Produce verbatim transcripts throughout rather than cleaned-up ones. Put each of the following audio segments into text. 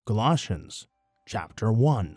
Colossians chapter one.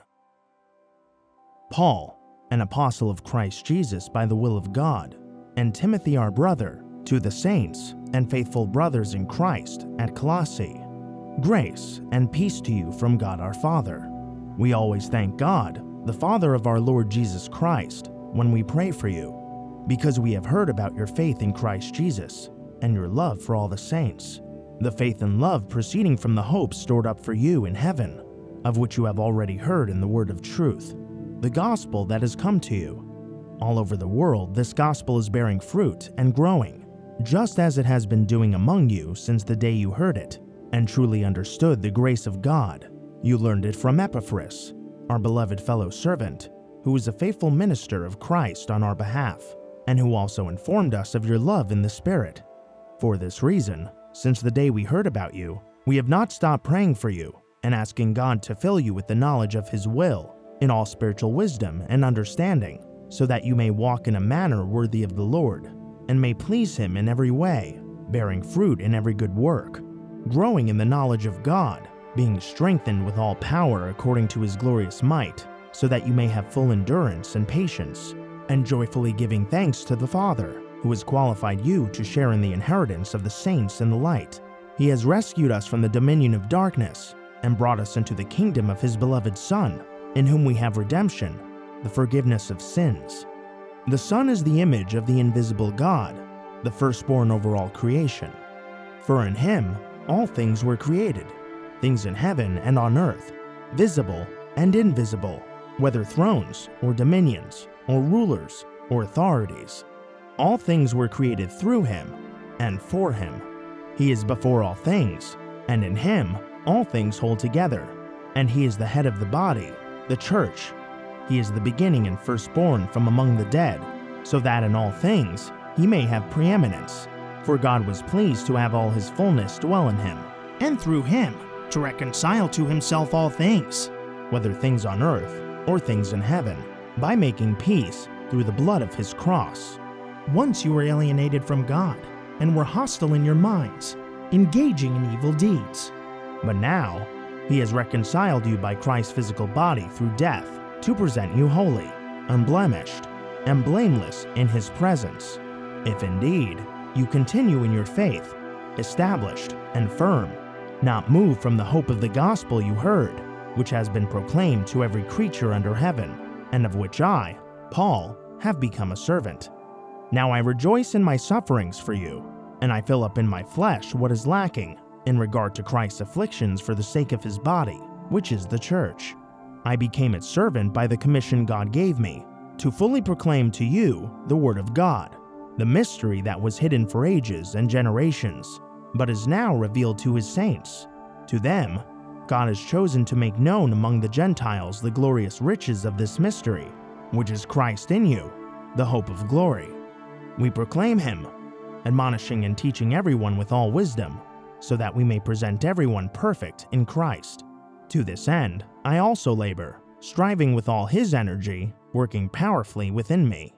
Paul, an apostle of Christ Jesus by the will of God, and Timothy our brother, to the saints and faithful brothers in Christ at Colossae, grace and peace to you from God our Father. We always thank God, the Father of our Lord Jesus Christ, when we pray for you, because we have heard about your faith in Christ Jesus and your love for all the saints, the faith and love proceeding from the hope stored up for you in heaven, of which you have already heard in the word of truth, the gospel that has come to you. All over the world, this gospel is bearing fruit and growing, just as it has been doing among you since the day you heard it, and truly understood the grace of God. You learned it from Epaphras, our beloved fellow servant, who is a faithful minister of Christ on our behalf, and who also informed us of your love in the Spirit. For this reason, since the day we heard about you, we have not stopped praying for you and asking God to fill you with the knowledge of His will in all spiritual wisdom and understanding, so that you may walk in a manner worthy of the Lord, and may please Him in every way, bearing fruit in every good work, growing in the knowledge of God, being strengthened with all power according to His glorious might, so that you may have full endurance and patience, and joyfully giving thanks to the Father, who has qualified you to share in the inheritance of the saints in the light. He has rescued us from the dominion of darkness and brought us into the kingdom of His beloved Son, in whom we have redemption, the forgiveness of sins. The Son is the image of the invisible God, the firstborn over all creation. For in Him all things were created, things in heaven and on earth, visible and invisible, whether thrones or dominions or rulers or authorities. All things were created through Him and for Him. He is before all things, and in Him all things hold together. And He is the head of the body, the church. He is the beginning and firstborn from among the dead, so that in all things He may have preeminence. For God was pleased to have all His fullness dwell in Him, and through Him to reconcile to Himself all things, whether things on earth or things in heaven, by making peace through the blood of His cross. Once you were alienated from God, and were hostile in your minds, engaging in evil deeds. But now, He has reconciled you by Christ's physical body through death, to present you holy, unblemished, and blameless in His presence, if indeed you continue in your faith, established and firm, not moved from the hope of the gospel you heard, which has been proclaimed to every creature under heaven, and of which I, Paul, have become a servant. Now I rejoice in my sufferings for you, and I fill up in my flesh what is lacking in regard to Christ's afflictions for the sake of His body, which is the church. I became its servant by the commission God gave me, to fully proclaim to you the word of God, the mystery that was hidden for ages and generations, but is now revealed to His saints. To them, God has chosen to make known among the Gentiles the glorious riches of this mystery, which is Christ in you, the hope of glory. We proclaim Him, admonishing and teaching everyone with all wisdom, so that we may present everyone perfect in Christ. To this end, I also labor, striving with all His energy, working powerfully within me.